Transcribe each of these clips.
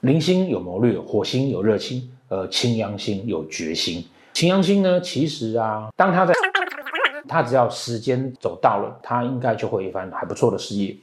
铃星有谋略，火星有热情，擎羊星有决心。擎羊星呢，其实啊，当他只要时间走到了，他应该就会有一番还不错的事业。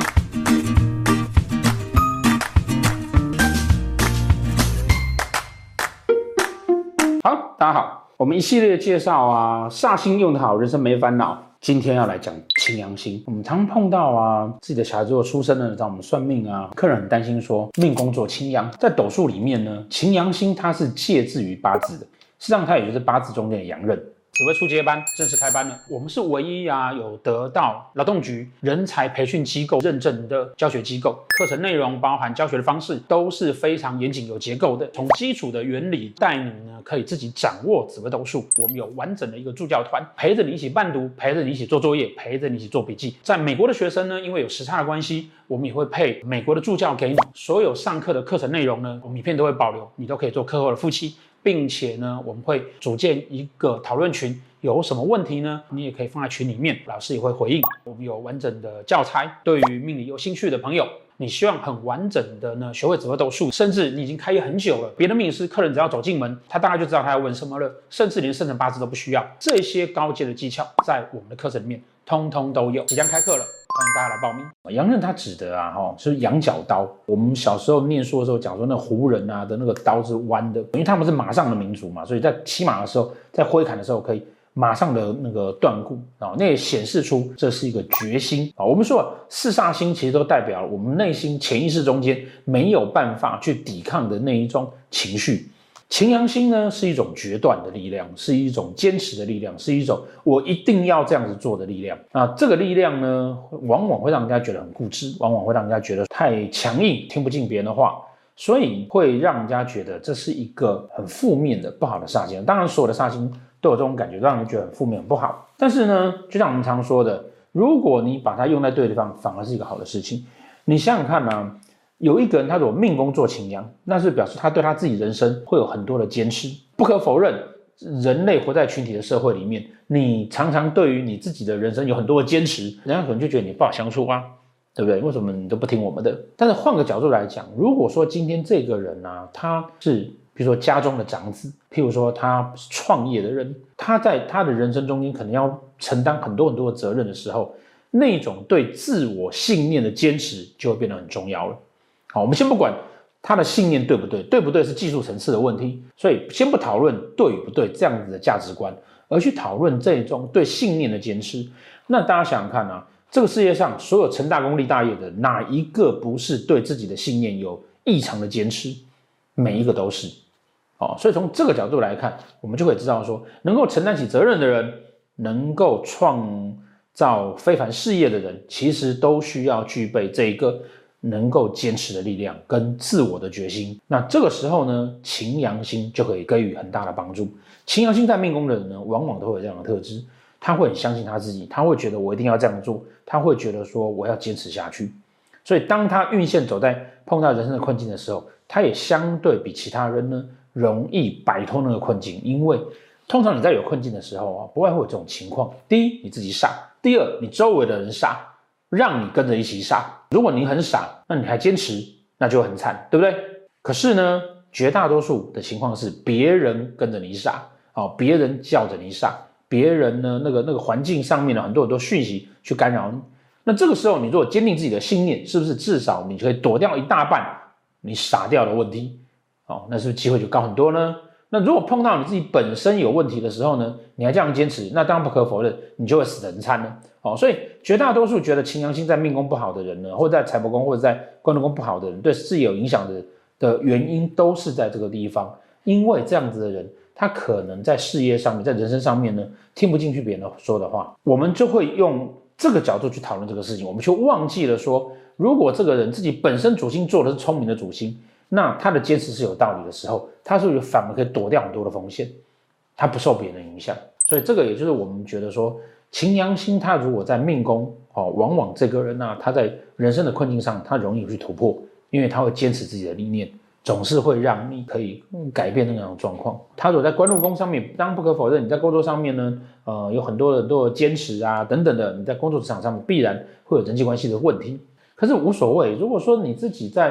好，大家好，我们一系列介绍啊，煞星用得好，人生没烦恼。今天要来讲擎羊星。我们常碰到啊，自己的小孩子如果出生了，让我们算命啊，客人很担心说命宫做擎羊，在斗数里面呢，擎羊星它是介自于八字的，实际上它也就是八字中间的阳刃。紫微初阶班正式开班了，我们是唯一啊有得到劳动局人才培训机构认证的教学机构，课程内容包含教学的方式都是非常严谨有结构的，从基础的原理带你呢可以自己掌握紫微斗数。我们有完整的一个助教团，陪着你一起伴读，陪着你一起做作业，陪着你一起做笔记。在美国的学生呢，因为有时差的关系，我们也会配美国的助教给你。所有上课的课程内容呢，我们影片都会保留，你都可以做课后的复习。并且呢，我们会组建一个讨论群，有什么问题呢？你也可以放在群里面，老师也会回应。我们有完整的教材，对于命理有兴趣的朋友，你希望很完整的呢学会紫微斗数，甚至你已经开业很久了，别的命理师客人只要走进门，他大概就知道他要问什么了，甚至连生辰八字都不需要。这些高阶的技巧，在我们的课程里面通通都有，即将开课了。欢迎大家来报名。羊刃它指的啊，是羊角刀。我们小时候念书的时候讲说，那胡人啊的那个刀是弯的，因为他们是马上的民族嘛，所以在骑马的时候，在挥砍的时候可以马上的那个断骨啊，那也显示出这是一个决心啊。我们说四煞星其实都代表了我们内心潜意识中间没有办法去抵抗的那一种情绪。擎羊星呢是一种决断的力量，是一种坚持的力量，是一种我一定要这样子做的力量。那这个力量呢，往往会让人家觉得很固执，往往会让人家觉得太强硬，听不进别人的话，所以会让人家觉得这是一个很负面的不好的煞星。当然，所有的煞星都有这种感觉，让人觉得很负面、很不好。但是呢，就像我们常说的，如果你把它用在对的地方，反而是一个好的事情。你想想看啊，有一个人他如果命宫做擎羊，那是表示他对他自己人生会有很多的坚持。不可否认，人类活在群体的社会里面，你常常对于你自己的人生有很多的坚持，人家可能就觉得你不好相处啊，对不对？为什么你都不听我们的？但是换个角度来讲，如果说今天这个人啊，他是比如说家中的长子，譬如说他是创业的人，他在他的人生中间可能要承担很多很多的责任的时候，那种对自我信念的坚持就会变得很重要了。好，我们先不管他的信念对不对，对不对是技术层次的问题，所以先不讨论对与不对这样子的价值观，而去讨论这种对信念的坚持。那大家想想看啊，这个世界上所有成大功立大业的，哪一个不是对自己的信念有异常的坚持？每一个都是。所以从这个角度来看，我们就可以知道说，能够承担起责任的人，能够创造非凡事业的人，其实都需要具备这一个能够坚持的力量跟自我的决心。那这个时候呢，擎羊星就可以给予很大的帮助。擎羊星在命宫的人呢，往往都会有这样的特质，他会很相信他自己，他会觉得我一定要这样做，他会觉得说我要坚持下去。所以当他运线走在碰到人生的困境的时候，他也相对比其他人呢容易摆脱那个困境。因为通常你在有困境的时候啊，不外会有这种情况：第一，你自己傻；第二，你周围的人傻，让你跟着一起傻。如果你很傻，那你还坚持，那就很惨，对不对？可是呢，绝大多数的情况是别人跟着你傻，别人叫着你傻，别人呢那个环境上面的很多讯息去干扰你。那这个时候，你如果坚定自己的信念，是不是至少你可以躲掉一大半你傻掉的问题？那是不是机会就高很多呢？那如果碰到你自己本身有问题的时候呢，你还这样坚持，那当然不可否认，你就会死得很惨了。所以绝大多数觉得擎羊星在命宫不好的人呢，或者在财帛宫或者在官禄宫不好的人，对事业有影响的原因都是在这个地方。因为这样子的人，他可能在事业上面，在人生上面呢，听不进去别人说的话，我们就会用这个角度去讨论这个事情，我们就忘记了说，如果这个人自己本身主星做的是聪明的主星，那他的坚持是有道理的时候，他是不是反而可以躲掉很多的风险，他不受别人的影响。所以这个也就是我们觉得说，擎羊星他如果在命宫，往往这个人啊，他在人生的困境上，他容易去突破，因为他会坚持自己的理念，总是会让你可以改变那种状况。他如果在官禄宫上面，当然不可否认，你在工作上面呢，有很多的坚持啊等等的，你在工作职场上面必然会有人际关系的问题。可是无所谓，如果说你自己在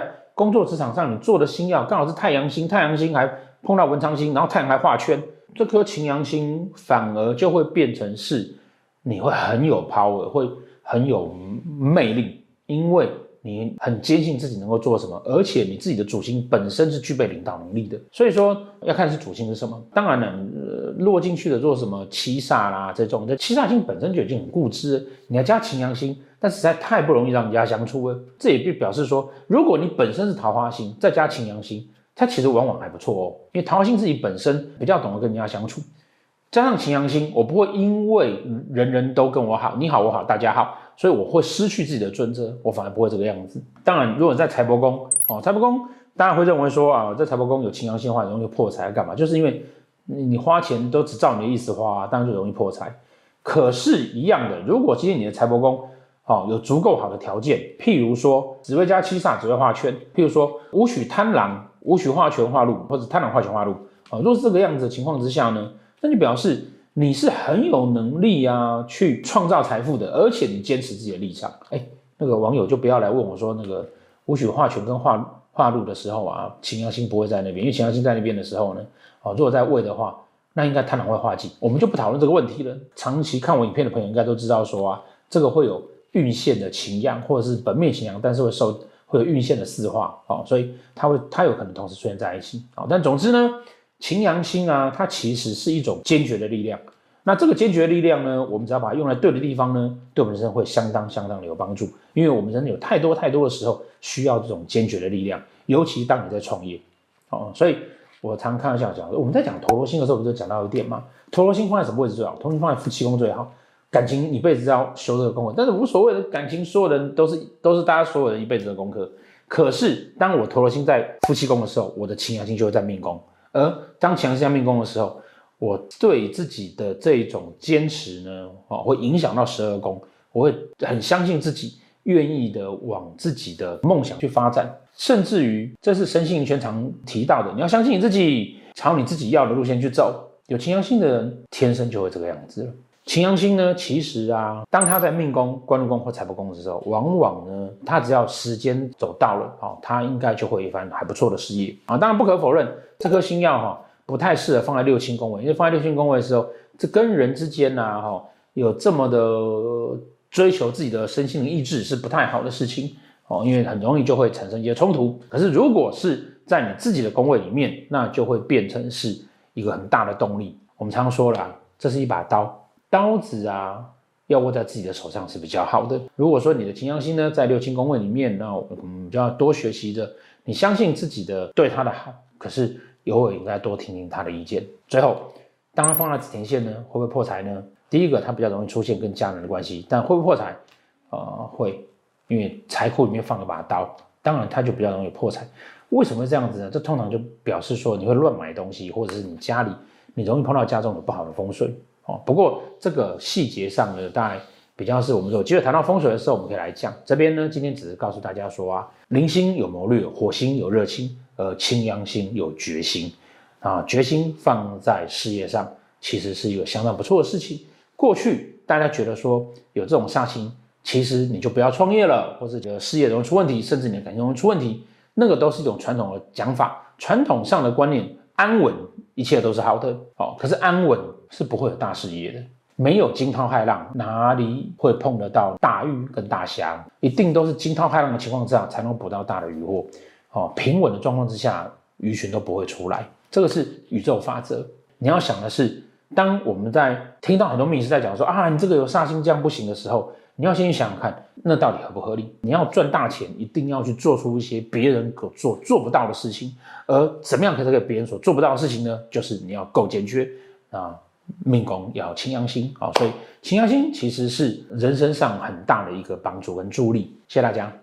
工作职场上你做的星曜刚好是太阳星，太阳星还碰到文昌星，然后太阳还画圈，这颗擎羊星反而就会变成是你会很有 power， 会很有魅力，因为你很坚信自己能够做什么，而且你自己的主星本身是具备领导能力的。所以说要看是主星是什么。当然了，落进去的做什么七煞啦这种，七煞星本身就已经很固执了，你还加擎羊星，但实在太不容易让人家相处了。这也就表示说，如果你本身是桃花星，再加擎羊星，它其实往往还不错哦，因为桃花星自己本身比较懂得跟人家相处。加上擎羊星，我不会因为人人都跟我好，你好我好大家好，所以我会失去自己的尊责，我反而不会这个样子。当然，如果在财帛宫财帛宫大家会认为说啊，在财帛宫有擎羊星的话，容易破财干嘛？就是因为你花钱都只照你的意思花，当然就容易破财。可是，一样的，如果今天你的财帛宫有足够好的条件，譬如说紫微加七煞，紫微画圈，譬如说武曲贪狼，武曲画权化禄，或者贪狼画权化禄如果是这个样子的情况之下呢？那就表示你是很有能力去创造财富的，而且你坚持自己的立场。那个网友就不要来问我说，那个武曲化权跟化禄的时候擎羊星不会在那边，因为擎羊星在那边的时候呢，如果在位的话，那应该贪狼会化忌，我们就不讨论这个问题了。长期看我影片的朋友应该都知道说这个会有运线的擎羊，或者是本命擎羊，但是会有运线的四化所以它有可能同时出现在一起但总之呢。擎羊星它其实是一种坚决的力量。那这个坚决的力量呢，我们只要把它用在对的地方呢，对我们人生会相当的有帮助。因为我们人生有太多的时候需要这种坚决的力量，尤其当你在创业所以我常开玩笑讲，我们在讲陀罗星的时候，不是讲到一点吗？陀罗星放在什么位置最好？陀罗星放在夫妻宫最好。感情一辈子要修这个功课，但是无所谓的，感情所有人都是大家所有人一辈子的功课。可是当我陀罗星在夫妻宫的时候，我的擎羊星就会在命宫。而当擎羊星在命宫的时候，我对自己的这种坚持呢，会影响到12宫，我会很相信自己，愿意的往自己的梦想去发展，甚至于这是身心灵圈常提到的，你要相信你自己，朝你自己要的路线去走。有擎羊星的人天生就会这个样子了。擎羊星呢，其实当他在命宫、官禄宫或财帛宫的时候，往往呢，他只要时间走到了他应该就会有一番还不错的事业当然不可否认，这颗星曜不太适合放在六亲宫位，因为放在六亲宫位的时候，这跟人之间有这么的追求自己的身心灵意志是不太好的事情因为很容易就会产生一些冲突。可是如果是在你自己的宫位里面，那就会变成是一个很大的动力。我们常说了这是一把刀。刀子要握在自己的手上是比较好的。如果说你的擎羊星呢在六亲宫位里面，那我们就要多学习的，你相信自己的对他的好，可是偶尔应该多听听他的意见。最后，当他放在紫田线呢，会不会破财呢？第一个，他比较容易出现跟家人的关系，但会不会破财？会，因为财库里面放了把刀，当然他就比较容易破财。为什么会这样子呢？这通常就表示说你会乱买东西，或者是你家里你容易碰到家中有不好的风水。不过这个细节上呢，当然比较是我们有机会谈到风水的时候，我们可以来讲。这边呢，今天只是告诉大家说铃星有谋略，火星有热情，擎羊星有决心决心放在事业上，其实是一个相当不错的事情。过去大家觉得说有这种煞星，其实你就不要创业了，或者事业容易出问题，甚至你的感情容易出问题，那个都是一种传统的讲法，传统上的观念，安稳一切都是好的可是安稳是不会有大事业的，没有惊涛骇浪，哪里会碰得到大鱼跟大虾？一定都是惊涛骇浪的情况之下，才能捕到大的鱼获平稳的状况之下，鱼群都不会出来，这个是宇宙法则。你要想的是，当我们在听到很多命理师在讲说你这个有煞星这样不行的时候，你要先去想想看，那到底合不合理？你要赚大钱，一定要去做出一些别人做不到的事情，而怎么样可以给别人所做不到的事情呢？就是你要够坚决命宫要擎羊星所以擎羊星其实是人生上很大的一个帮助跟助力。谢谢大家。